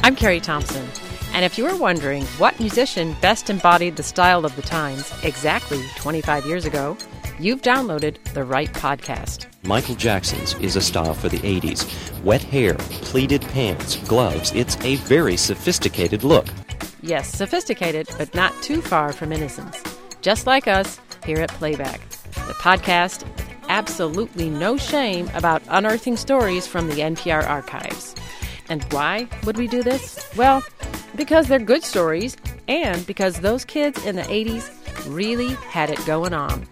I'm Carrie Thompson, and if you were wondering what musician best embodied the style of the times exactly 25 years ago, you've downloaded the right podcast. Michael Jackson's is a style for the 80s. Wet hair, pleated pants, gloves. It's a very sophisticated look. Yes, sophisticated, but not too far from innocence. Just like us here at Playback. The podcast, absolutely no shame about unearthing stories from the NPR archives. And why would we do this? Well, because they're good stories and because those kids in the 80s really had it going on.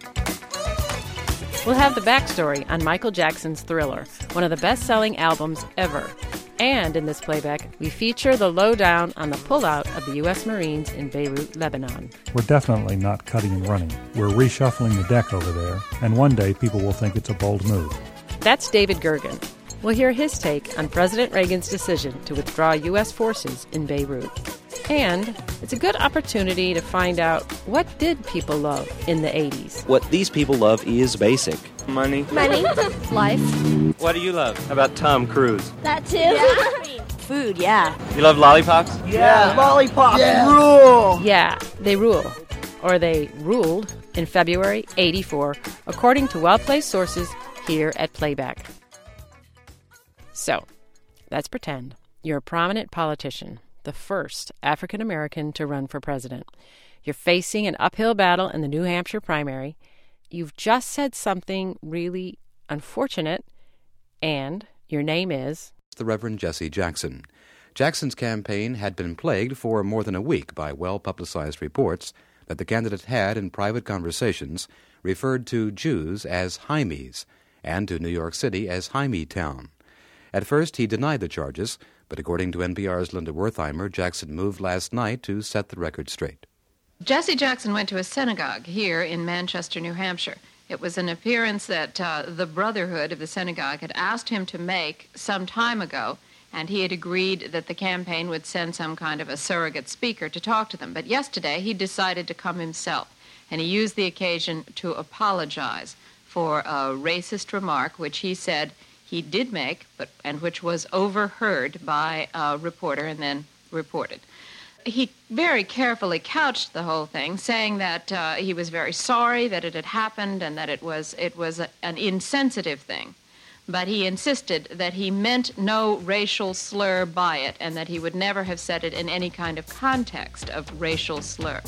We'll have the backstory on Michael Jackson's Thriller, one of the best-selling albums ever. And in this playback, we feature the lowdown on the pullout of the U.S. Marines in Beirut, Lebanon. We're definitely not cutting and running. We're reshuffling the deck over there, and one day people will think it's a bold move. That's David Gergen. We'll hear his take on President Reagan's decision to withdraw U.S. forces in Beirut. And it's a good opportunity to find out, what did people love in the 80s? What these people love is basic. Money. Life. What do you love? How about Tom Cruise? That too. Yeah. Food, yeah. You love lollipops? Yeah, lollipops rule! Yeah, they rule. Or they ruled in February '84, according to well-placed sources here at Playback. So, let's pretend you're a prominent politician, the first African-American to run for president. You're facing an uphill battle in the New Hampshire primary. You've just said something really unfortunate, and your name is... The Reverend Jesse Jackson. Jackson's campaign had been plagued for more than a week by well-publicized reports that the candidate had, in private conversations, referred to Jews as Hymies and to New York City as Hymietown. At first, he denied the charges, but according to NPR's Linda Wertheimer, Jackson moved last night to set the record straight. Jesse Jackson went to a synagogue here in Manchester, New Hampshire. It was an appearance that the Brotherhood of the synagogue had asked him to make some time ago, and he had agreed that the campaign would send some kind of a surrogate speaker to talk to them. But yesterday, he decided to come himself, and he used the occasion to apologize for a racist remark, which he said he did make, and which was overheard by a reporter and then reported. He very carefully couched the whole thing, saying that he was very sorry that it had happened and that it was an insensitive thing. But he insisted that he meant no racial slur by it and that he would never have said it in any kind of context of racial slur.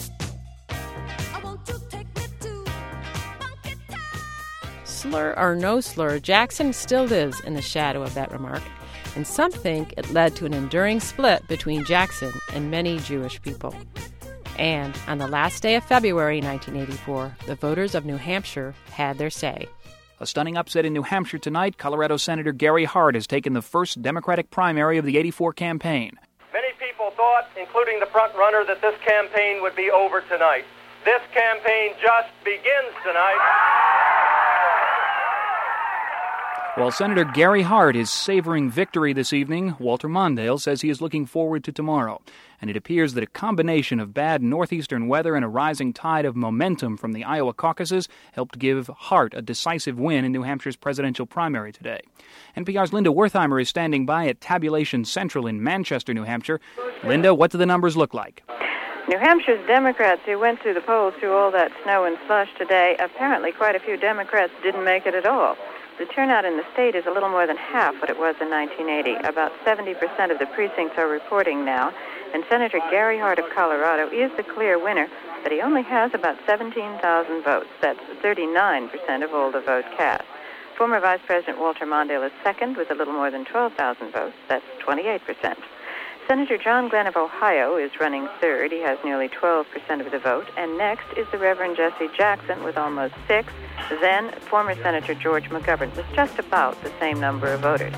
Slur or no slur, Jackson still lives in the shadow of that remark, and some think it led to an enduring split between Jackson and many Jewish people. And on the last day of February 1984, the voters of New Hampshire had their say. A stunning upset in New Hampshire tonight. Colorado Senator Gary Hart has taken the first Democratic primary of the '84 campaign. Many people thought, including the front runner, that this campaign would be over tonight. This campaign just begins tonight. While Senator Gary Hart is savoring victory this evening, Walter Mondale says he is looking forward to tomorrow. And it appears that a combination of bad northeastern weather and a rising tide of momentum from the Iowa caucuses helped give Hart a decisive win in New Hampshire's presidential primary today. NPR's Linda Wertheimer is standing by at Tabulation Central in Manchester, New Hampshire. Linda, what do the numbers look like? New Hampshire's Democrats who went to the polls through all that snow and slush today, apparently quite a few Democrats didn't make it at all. The turnout in the state is a little more than half what it was in 1980. About 70% of the precincts are reporting now, and Senator Gary Hart of Colorado is the clear winner, but he only has about 17,000 votes. That's 39% of all the vote cast. Former Vice President Walter Mondale is second with a little more than 12,000 votes. That's 28%. Senator John Glenn of Ohio is running third. He has nearly 12% of the vote. And next is the Reverend Jesse Jackson with almost 6%. Then former Senator George McGovern with just about the same number of voters.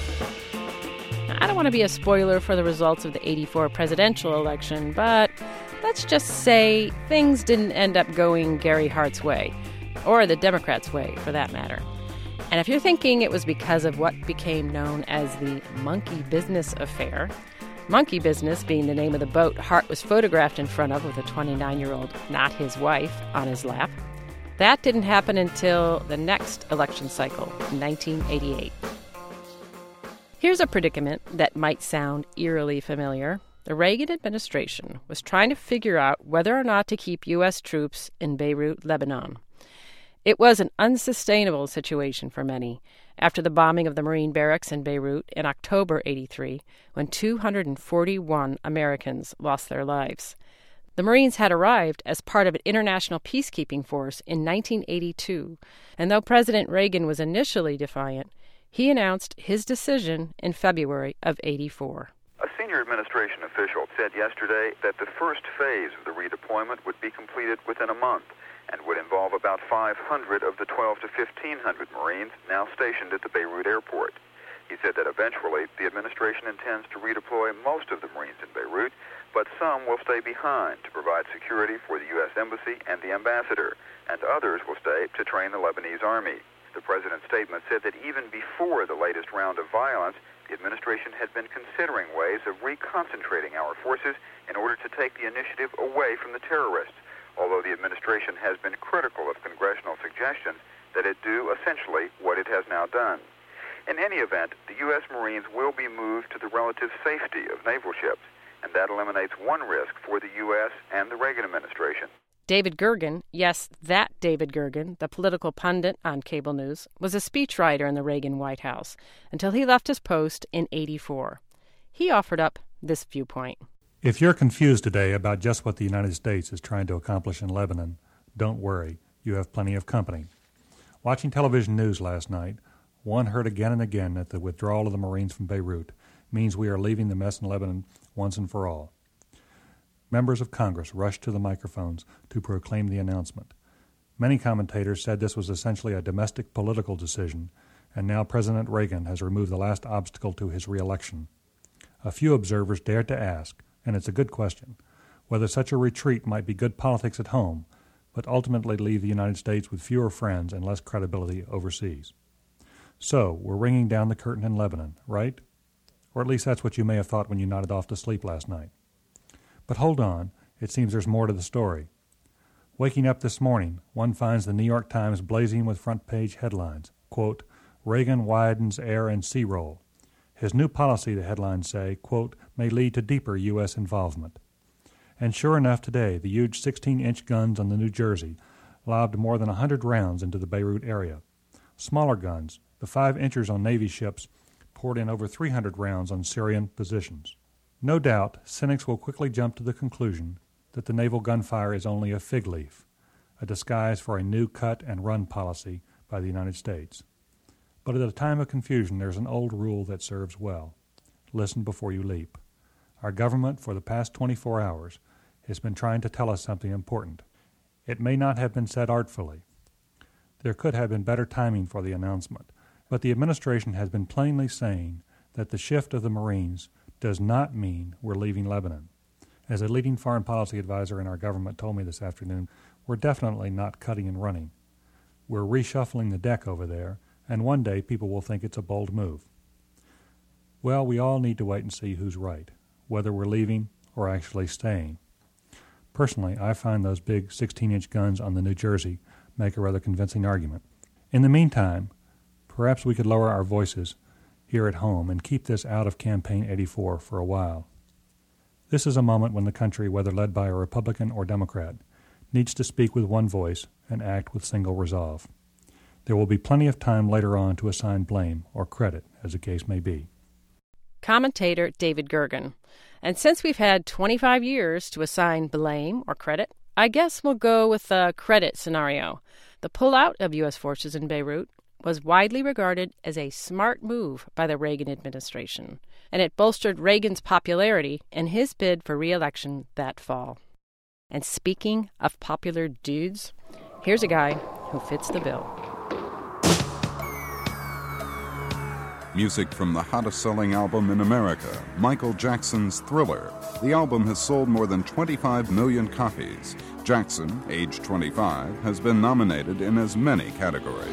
I don't want to be a spoiler for the results of the '84 presidential election, but let's just say things didn't end up going Gary Hart's way, or the Democrats' way, for that matter. And if you're thinking it was because of what became known as the monkey business affair, monkey business being the name of the boat Hart was photographed in front of with a 29-year-old, not his wife, on his lap, that didn't happen until the next election cycle in 1988. Here's a predicament that might sound eerily familiar. The Reagan administration was trying to figure out whether or not to keep U.S. troops in Beirut, Lebanon. It was an unsustainable situation for many after the bombing of the Marine barracks in Beirut in October '83, when 241 Americans lost their lives. The Marines had arrived as part of an international peacekeeping force in 1982, and though President Reagan was initially defiant, he announced his decision in February of '84. A senior administration official said yesterday that the first phase of the redeployment would be completed within a month and would involve about 500 of the 1,200 to 1,500 Marines now stationed at the Beirut airport. He said that eventually the administration intends to redeploy most of the Marines in Beirut, but some will stay behind to provide security for the U.S. Embassy and the ambassador, and others will stay to train the Lebanese army. The president's statement said that even before the latest round of violence, the administration had been considering ways of reconcentrating our forces in order to take the initiative away from the terrorists, although the administration has been critical of congressional suggestions that it do essentially what it has now done. In any event, the U.S. Marines will be moved to the relative safety of naval ships, and that eliminates one risk for the U.S. and the Reagan administration. David Gergen, yes, that David Gergen, the political pundit on cable news, was a speechwriter in the Reagan White House until he left his post in '84. He offered up this viewpoint. If you're confused today about just what the United States is trying to accomplish in Lebanon, don't worry. You have plenty of company. Watching television news last night, one heard again and again that the withdrawal of the Marines from Beirut means we are leaving the mess in Lebanon once and for all. Members of Congress rushed to the microphones to proclaim the announcement. Many commentators said this was essentially a domestic political decision, and now President Reagan has removed the last obstacle to his reelection. A few observers dared to ask, and it's a good question, whether such a retreat might be good politics at home, but ultimately leave the United States with fewer friends and less credibility overseas. So, we're ringing down the curtain in Lebanon, right? Or at least that's what you may have thought when you nodded off to sleep last night. But hold on, it seems there's more to the story. Waking up this morning, one finds the New York Times blazing with front-page headlines, quote, Reagan widens air and sea role. His new policy, the headlines say, quote, may lead to deeper U.S. involvement. And sure enough today, the huge 16-inch guns on the New Jersey lobbed more than 100 rounds into the Beirut area. Smaller guns, the 5-inchers on Navy ships, poured in over 300 rounds on Syrian positions. No doubt, cynics will quickly jump to the conclusion that the naval gunfire is only a fig leaf, a disguise for a new cut-and-run policy by the United States. But at a time of confusion, there's an old rule that serves well. Listen before you leap. Our government, for the past 24 hours, has been trying to tell us something important. It may not have been said artfully. There could have been better timing for the announcement, but the administration has been plainly saying that the shift of the Marines does not mean we're leaving Lebanon. As a leading foreign policy advisor in our government told me this afternoon, we're definitely not cutting and running. We're reshuffling the deck over there, and one day people will think it's a bold move. Well, we all need to wait and see who's right, whether we're leaving or actually staying. Personally, I find those big 16-inch guns on the New Jersey make a rather convincing argument. In the meantime, perhaps we could lower our voices here at home and keep this out of Campaign 84 for a while. This is a moment when the country, whether led by a Republican or Democrat, needs to speak with one voice and act with single resolve. There will be plenty of time later on to assign blame or credit, as the case may be. Commentator David Gergen. And since we've had 25 years to assign blame or credit, I guess we'll go with the credit scenario. The pullout of U.S. forces in Beirut was widely regarded as a smart move by the Reagan administration, and it bolstered Reagan's popularity in his bid for re-election that fall. And speaking of popular dudes, here's a guy who fits the bill. Music from the hottest-selling album in America, Michael Jackson's Thriller. The album has sold more than 25 million copies. Jackson, age 25, has been nominated in as many categories.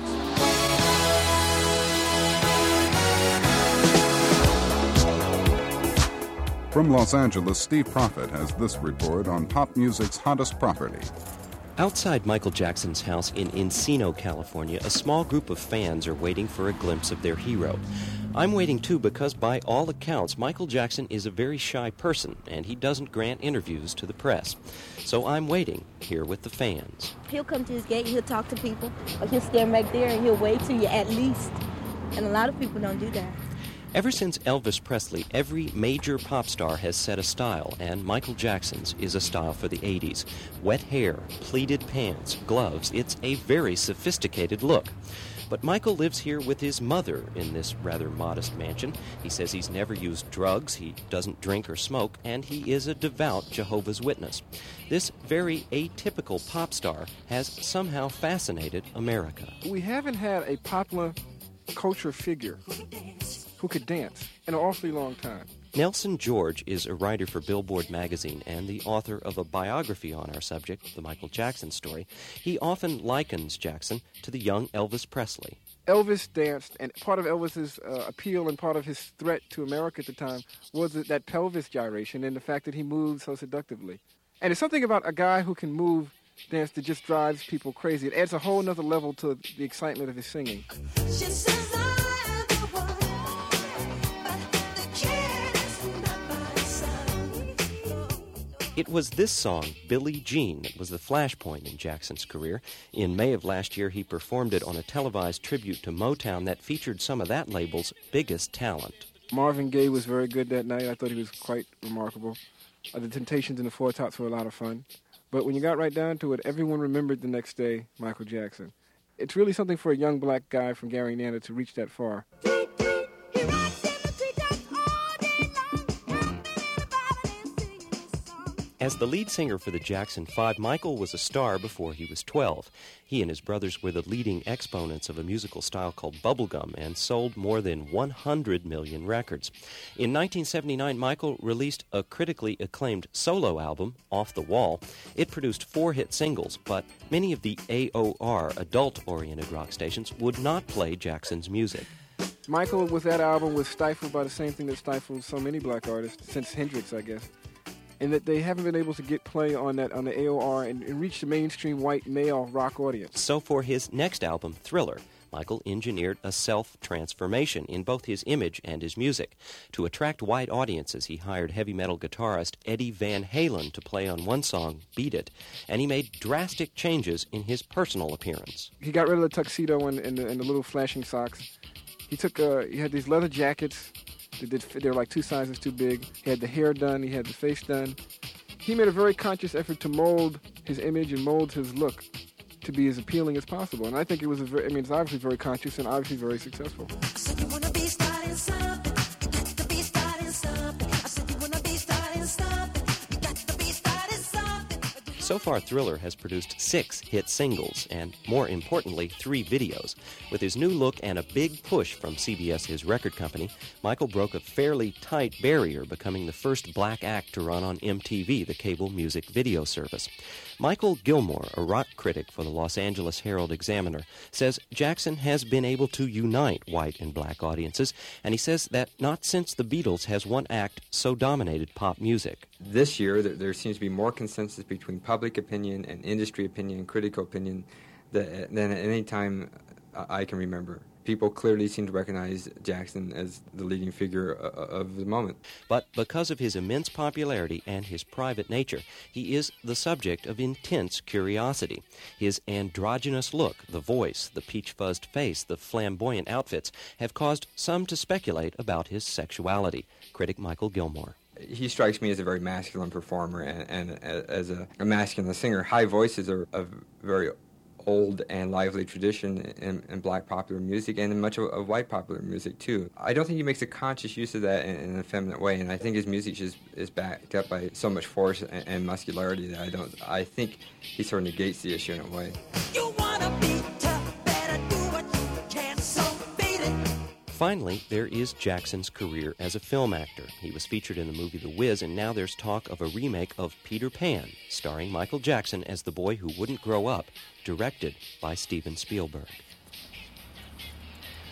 From Los Angeles, Steve Prophet has this report on pop music's hottest property. Outside Michael Jackson's house in Encino, California, a small group of fans are waiting for a glimpse of their hero. I'm waiting too because, by all accounts, Michael Jackson is a very shy person and he doesn't grant interviews to the press. So I'm waiting here with the fans. He'll come to his gate, he'll talk to people, or he'll stand back there and he'll wave to you at least. And a lot of people don't do that. Ever since Elvis Presley, every major pop star has set a style, and Michael Jackson's is a style for the 80s. Wet hair, pleated pants, gloves, it's a very sophisticated look. But Michael lives here with his mother in this rather modest mansion. He says he's never used drugs, he doesn't drink or smoke, and he is a devout Jehovah's Witness. This very atypical pop star has somehow fascinated America. We haven't had a popular culture figure who could dance in an awfully long time. Nelson George is a writer for Billboard magazine and the author of a biography on our subject, The Michael Jackson Story. He often likens Jackson to the young Elvis Presley. Elvis danced, and part of Elvis's appeal and part of his threat to America at the time was that pelvis gyration and the fact that he moved so seductively. And it's something about a guy who can move dance that just drives people crazy. It adds a whole nother level to the excitement of his singing. It was this song, Billie Jean, that was the flashpoint in Jackson's career. In May of last year, he performed it on a televised tribute to Motown that featured some of that label's biggest talent. Marvin Gaye was very good that night. I thought he was quite remarkable. The Temptations and the Four Tops were a lot of fun. But when you got right down to it, everyone remembered the next day Michael Jackson. It's really something for a young black guy from Gary, Indiana to reach that far. As the lead singer for the Jackson 5, Michael was a star before he was 12. He and his brothers were the leading exponents of a musical style called bubblegum and sold more than 100 million records. In 1979, Michael released a critically acclaimed solo album, Off the Wall. It produced 4 hit singles, but many of the AOR, adult-oriented rock stations, would not play Jackson's music. Michael, with that album, was stifled by the same thing that stifled so many black artists, since Hendrix, I guess. And that they haven't been able to get play on the AOR and reach the mainstream white male rock audience. So for his next album, Thriller, Michael engineered a self-transformation in both his image and his music. To attract white audiences, he hired heavy metal guitarist Eddie Van Halen to play on one song, Beat It, and he made drastic changes in his personal appearance. He got rid of the tuxedo and the little flashing socks. He had these leather jackets. They were like 2 sizes too big. He had the hair done. He had the face done. He made a very conscious effort to mold his image and mold his look to be as appealing as possible. And I think it's obviously very conscious and obviously very successful. So far, Thriller has produced 6 hit singles and, more importantly, 3 videos. With his new look and a big push from CBS, his record company, Michael broke a fairly tight barrier, becoming the first black act to run on MTV, the cable music video service. Michael Gilmore, a rock critic for the Los Angeles Herald-Examiner, says Jackson has been able to unite white and black audiences, and he says that not since the Beatles has one act so dominated pop music. This year, there seems to be more consensus between public opinion and industry opinion and critical opinion than at any time I can remember. People clearly seem to recognize Jackson as the leading figure of the moment. But because of his immense popularity and his private nature, he is the subject of intense curiosity. His androgynous look, the voice, the peach-fuzzed face, the flamboyant outfits have caused some to speculate about his sexuality. Critic Michael Gilmore. He strikes me as a very masculine performer and as a masculine singer. High voices are a very old and lively tradition in black popular music and in much of white popular music, too. I don't think he makes a conscious use of that in an effeminate way, and I think his music is backed up by so much force and muscularity that I think he sort of negates the issue in a way. You wanna be tough, better do what you can, so beat it. Finally, there is Jackson's career as a film actor. He was featured in the movie The Wiz, and now there's talk of a remake of Peter Pan, starring Michael Jackson as the boy who wouldn't grow up, directed by Steven Spielberg.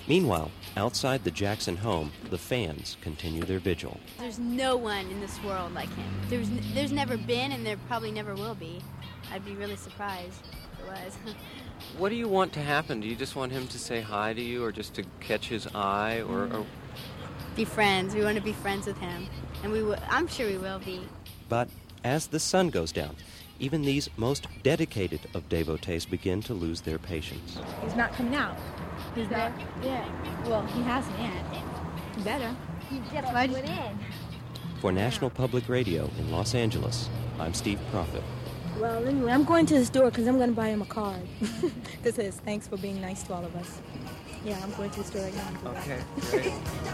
Meanwhile, outside the Jackson home, the fans continue their vigil. There's no one in this world like him. There's never been, and there probably never will be. I'd be really surprised if there was. What do you want to happen? Do you just want him to say hi to you, or just to catch his eye, or... Be friends. We want to be friends with him, and I'm sure we will be. But as the sun goes down, even these most dedicated of devotees begin to lose their patience. He's not coming out. He's there? Yeah. Well, he hasn't yet. He better. He just went in. For National Public Radio in Los Angeles, I'm Steve Prophet. Well, anyway, I'm going to the store because I'm going to buy him a card. That says, thanks for being nice to all of us. Yeah, I'm going to the store right now. Okay, great.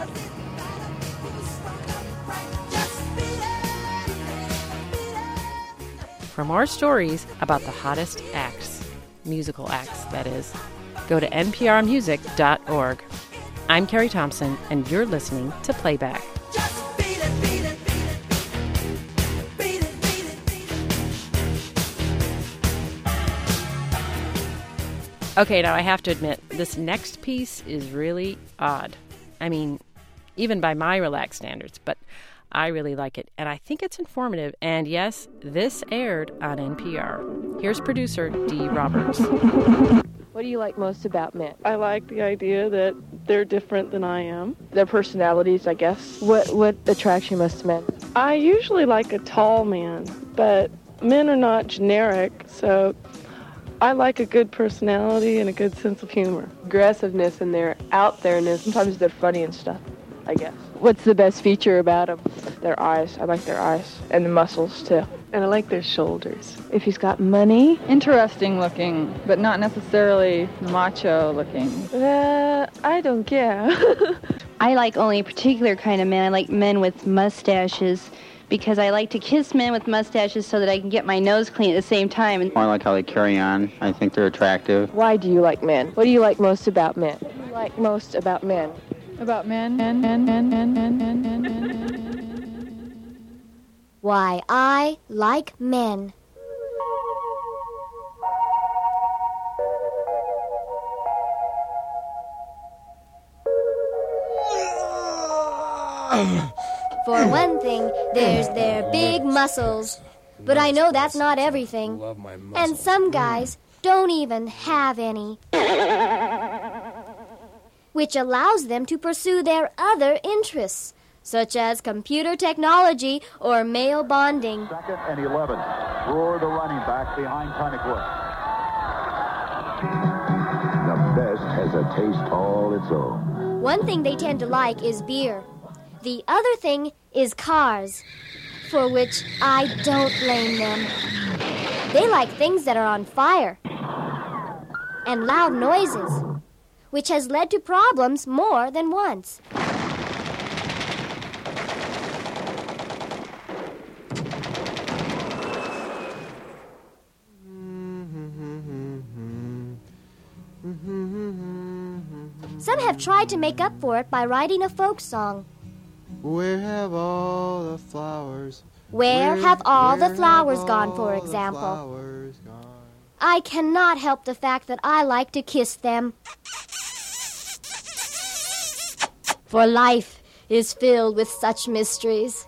For more stories about the hottest acts, musical acts, that is, go to nprmusic.org. I'm Carrie Thompson, and you're listening to Playback. Okay, now I have to admit, this next piece is really odd. I mean, even by my relaxed standards, but I really like it, and I think it's informative. And yes, this aired on NPR. Here's producer Dee Roberts. What do you like most about men? I like the idea that they're different than I am. Their personalities, I guess. What attracts you most to men? I usually like a tall man, but men are not generic, so I like a good personality and a good sense of humor. Aggressiveness and their out-there-ness. Sometimes they're funny and stuff, I guess. What's the best feature about them? Their eyes. I like their eyes. And the muscles, too. And I like their shoulders. If he's got money. Interesting looking, but not necessarily macho looking. I don't care. I like only a particular kind of man. I like men with mustaches, because I like to kiss men with mustaches so that I can get my nose clean at the same time. I like how they carry on. I think they're attractive. Why do you like men? What do you like most about men? What do you like most about men? About men? Why I like men. For one thing, there's their big muscles. But I know that's not everything. And some guys don't even have any. Which allows them to pursue their other interests, such as computer technology or male bonding. 2nd and 11. Brewer, the running back, behind Tunnicliffe. The best has a taste all its own. One thing they tend to like is beer. The other thing is cars, for which I don't blame them. They like things that are on fire and loud noises, which has led to problems more than once. Some have tried to make up for it by writing a folk song. Where have all the flowers? Where have all the flowers gone, for example? I cannot help the fact that I like to kiss them. For life is filled with such mysteries.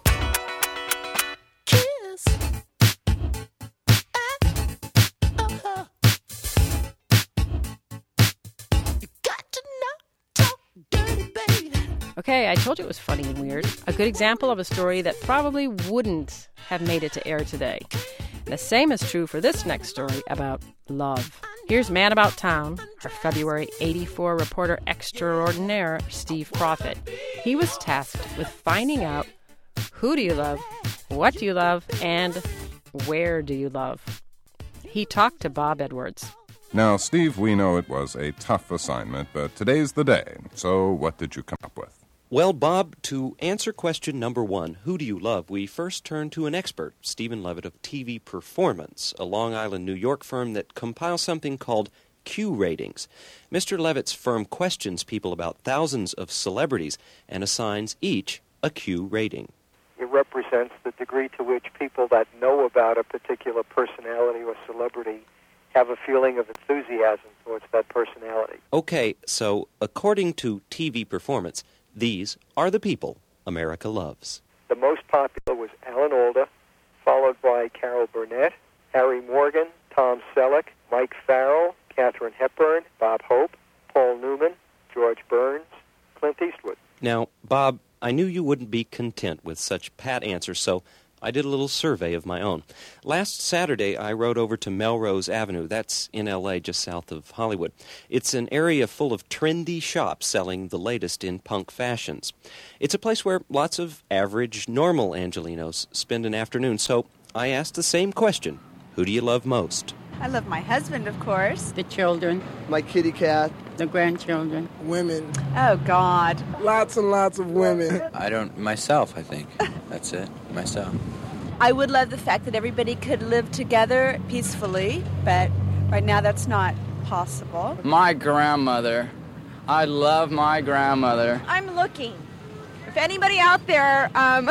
Okay, I told you it was funny and weird. A good example of a story that probably wouldn't have made it to air today. The same is true for this next story about love. Here's Man About Town, our February '84 reporter extraordinaire, Steve Prophet. He was tasked with finding out who do you love, what do you love, and where do you love. He talked to Bob Edwards. Now, Steve, we know it was a tough assignment, but today's the day. So what did you come up with? Well, Bob, to answer question number 1, who do you love, we first turn to an expert, Stephen Levitt of TV Performance, a Long Island, New York firm that compiles something called Q ratings. Mr. Levitt's firm questions people about thousands of celebrities and assigns each a Q rating. It represents the degree to which people that know about a particular personality or celebrity have a feeling of enthusiasm So it's that personality. Okay, so according to TV Performance, these are the people America loves. The most popular was Alan Alda, followed by Carol Burnett, Harry Morgan, Tom Selleck, Mike Farrell, Katharine Hepburn, Bob Hope, Paul Newman, George Burns, Clint Eastwood. Now, Bob, I knew you wouldn't be content with such pat answers, so I did a little survey of my own. Last Saturday, I rode over to Melrose Avenue. That's in L.A., just south of Hollywood. It's an area full of trendy shops selling the latest in punk fashions. It's a place where lots of average, normal Angelinos spend an afternoon, so I asked the same question. Who do you love most? I love my husband, of course. The children. My kitty cat. The grandchildren. Women. Oh, God. Lots and lots of women. Myself, I think. That's it. Myself. I would love the fact that everybody could live together peacefully, but right now that's not possible. My grandmother. I love my grandmother. I'm looking. If anybody out there,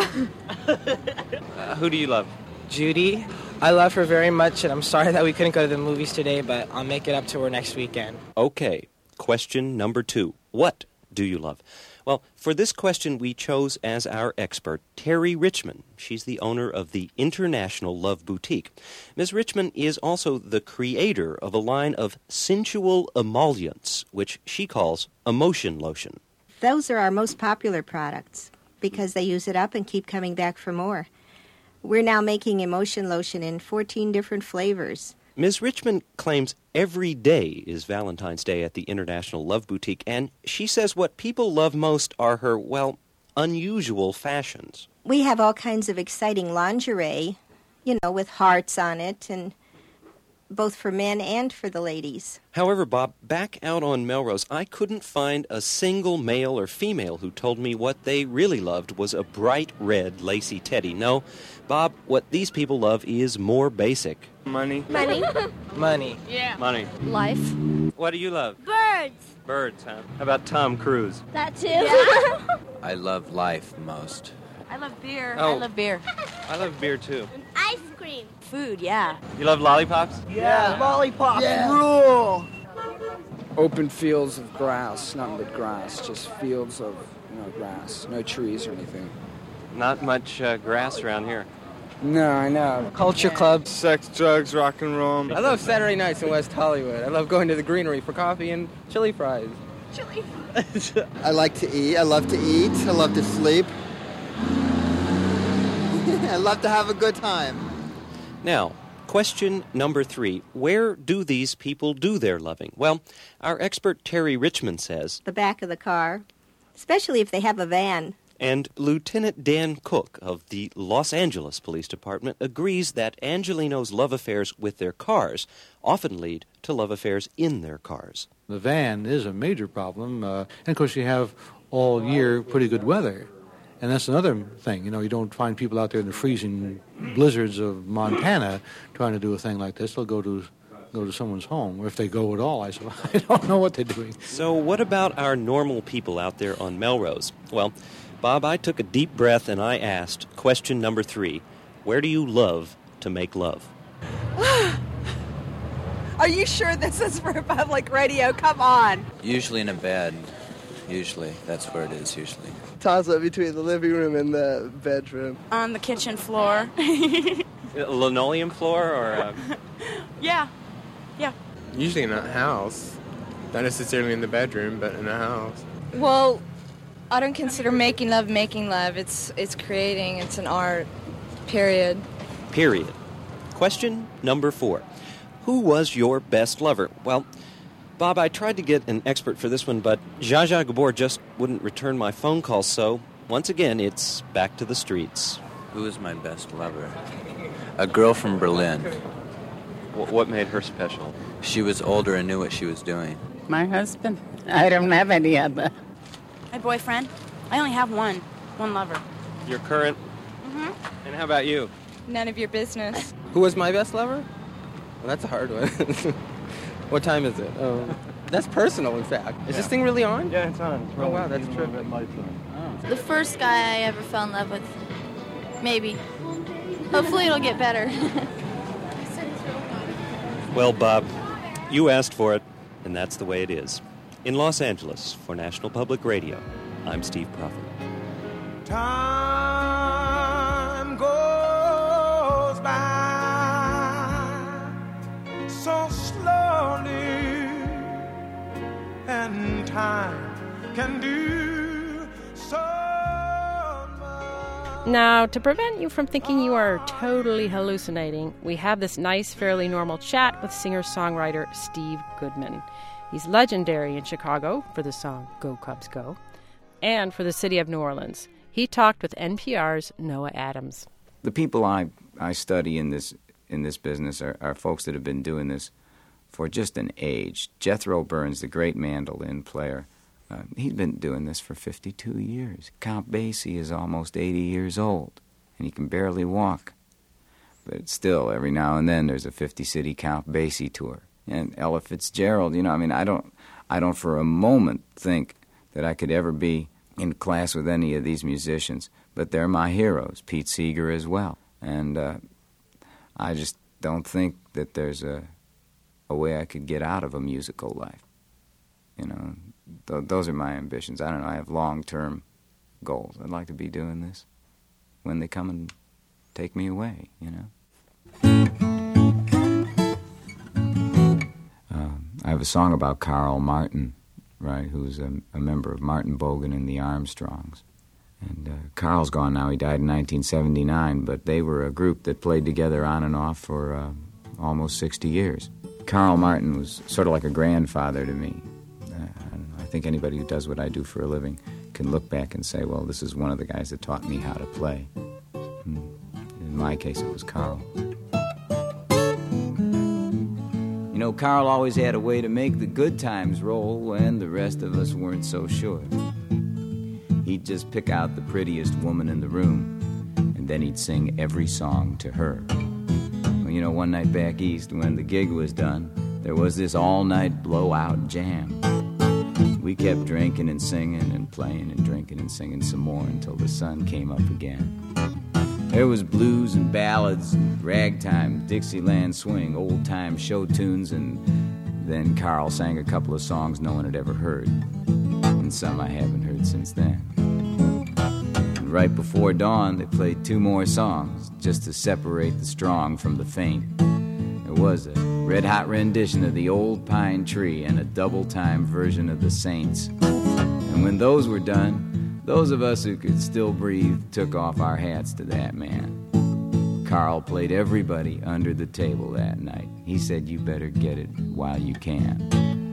Who do you love? Judy. I love her very much, and I'm sorry that we couldn't go to the movies today, but I'll make it up to her next weekend. Okay, question number 2. What do you love? Well, for this question, we chose as our expert Terry Richmond. She's the owner of the International Love Boutique. Ms. Richmond is also the creator of a line of sensual emollients, which she calls emotion lotion. Those are our most popular products because they use it up and keep coming back for more. We're now making emotion lotion in 14 different flavors. Ms. Richmond claims every day is Valentine's Day at the International Love Boutique, and she says what people love most are her, well, unusual fashions. We have all kinds of exciting lingerie, with hearts on it, and both for men and for the ladies. However, Bob, back out on Melrose, I couldn't find a single male or female who told me what they really loved was a bright red lacy teddy. No, Bob, what these people love is more basic. Money. Money. Money. Yeah. Money. Life. What do you love? Birds. Birds, huh? How about Tom Cruise? That too. Yeah. I love life most. I love beer. Oh. I love beer. I love beer, too. Ice cream. Food, yeah. You love lollipops? Yeah, lollipops rule. Open fields of grass, nothing but grass, just fields of grass, no trees or anything. Not much grass around here. No, I know. Culture clubs. Sex, drugs, rock and roll. I love Saturday nights in West Hollywood. I love going to the Greenery for coffee and chili fries. Chili. I like to eat. I love to eat. I love to sleep. I love to have a good time. Now, question number 3. Where do these people do their loving? Well, our expert Terry Richmond says, the back of the car, especially if they have a van. And Lieutenant Dan Cook of the Los Angeles Police Department agrees that Angelinos' love affairs with their cars often lead to love affairs in their cars. The van is a major problem, and of course you have all year pretty good weather. And that's another thing, you don't find people out there in the freezing blizzards of Montana trying to do a thing like this. They'll go to someone's home, or if they go at all, I don't know what they're doing. So what about our normal people out there on Melrose? Well, Bob, I took a deep breath and I asked, question number 3, where do you love to make love? Are you sure this is for public radio? Come on. Usually in a bed. Usually. That's where it is, usually. Toss up between the living room and the bedroom. On the kitchen floor. Linoleum floor or... Yeah. Usually in a house. Not necessarily in the bedroom, but in a house. Well, I don't consider making love. It's creating. It's an art. Period. Question number 4. Who was your best lover? Well, Bob, I tried to get an expert for this one, but Zsa Zsa Gabor just wouldn't return my phone call, so once again, it's back to the streets. Who is my best lover? A girl from Berlin. What made her special? She was older and knew what she was doing. My husband. I don't have any other. My boyfriend. I only have one lover. Your current? Mm-hmm. And how about you? None of your business. Who was my best lover? Well, that's a hard one. What time is it? Oh, that's personal, in fact. Is this thing really on? Yeah, it's on. Oh, wow, that's true. The first guy I ever fell in love with. Maybe. Hopefully it'll get better. Well, Bob, you asked for it. and that's the way it is. In Los Angeles, for National Public Radio, I'm Steve Prophet. Time goes by so slowly, and time can do so much. Now, to prevent you from thinking you are totally hallucinating, we have this nice, fairly normal chat with singer-songwriter Steve Goodman. He's legendary in Chicago for the song Go Cubs Go, and for the city of New Orleans. He talked with NPR's Noah Adams. The people I study in this business are folks that have been doing this for just an age. Jethro Burns, the great mandolin player, he's been doing this for 52 years. Count Basie is almost 80 years old, and he can barely walk. But still, every now and then, there's a 50-city Count Basie tour. And Ella Fitzgerald, I don't for a moment think that I could ever be in class with any of these musicians, but they're my heroes, Pete Seeger as well. And I just don't think that there's a way I could get out of a musical life. Those are my ambitions. I don't know, I have long-term goals. I'd like to be doing this when they come and take me away, I have a song about Carl Martin, right, who's a member of Martin Bogan and the Armstrongs. And Carl's gone now. He died in 1979, but they were a group that played together on and off for almost 60 years. Carl Martin was sort of like a grandfather to me. I think anybody who does what I do for a living can look back and say, well, this is one of the guys that taught me how to play. In my case, it was Carl. Carl always had a way to make the good times roll when the rest of us weren't so sure. He'd just pick out the prettiest woman in the room, and then he'd sing every song to her. Well, one night back east when the gig was done, there was this all-night blowout jam. We kept drinking and singing and playing and drinking and singing some more until the sun came up again. There was blues and ballads, and ragtime, Dixieland swing, old-time show tunes, and then Carl sang a couple of songs no one had ever heard, and some I haven't heard since then. And right before dawn, they played 2 more songs, just to separate the strong from the faint. There was a red-hot rendition of The Old Pine Tree and a double-time version of The Saints. And when those were done, those of us who could still breathe took off our hats to that man. Carl played everybody under the table that night. He said, you better get it while you can.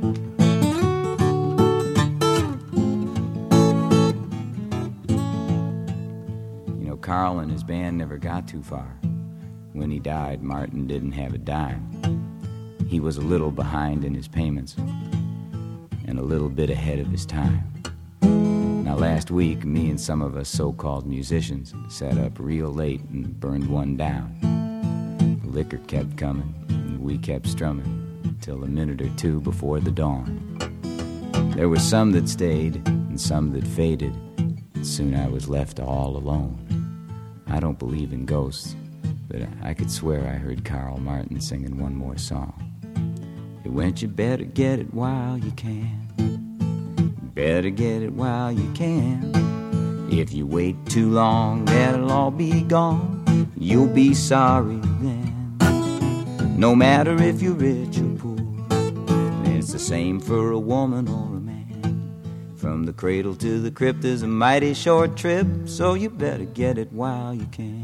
Carl and his band never got too far. When he died, Martin didn't have a dime. He was a little behind in his payments and a little bit ahead of his time. Now, last week, me and some of us so-called musicians sat up real late and burned one down. The liquor kept coming, and we kept strumming till a minute or 2 before the dawn. There were some that stayed and some that faded, and soon I was left all alone. I don't believe in ghosts, but I could swear I heard Carl Martin singing one more song. It went, you better get it while you can. Better get it while you can. If you wait too long, that'll all be gone. You'll be sorry then. No matter if you're rich or poor, it's the same for a woman or a man. From the cradle to the crypt is a mighty short trip, so you better get it while you can.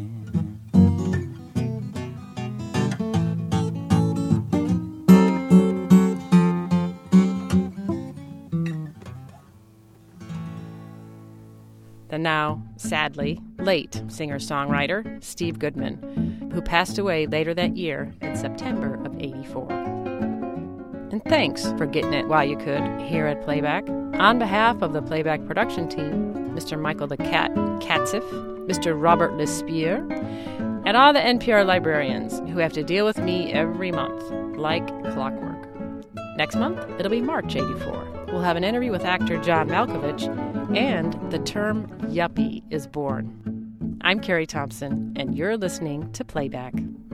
The now, sadly, late singer-songwriter Steve Goodman, who passed away later that year in September of '84. And thanks for getting it while you could here at Playback. On behalf of the Playback production team, Mr. Michael the Cat Katzif, Mr. Robert Lespierre, and all the NPR librarians who have to deal with me every month, like clockwork. Next month, it'll be March '84. We'll have an interview with actor John Malkovich, and the term yuppie is born. I'm Carrie Thompson, and you're listening to Playback.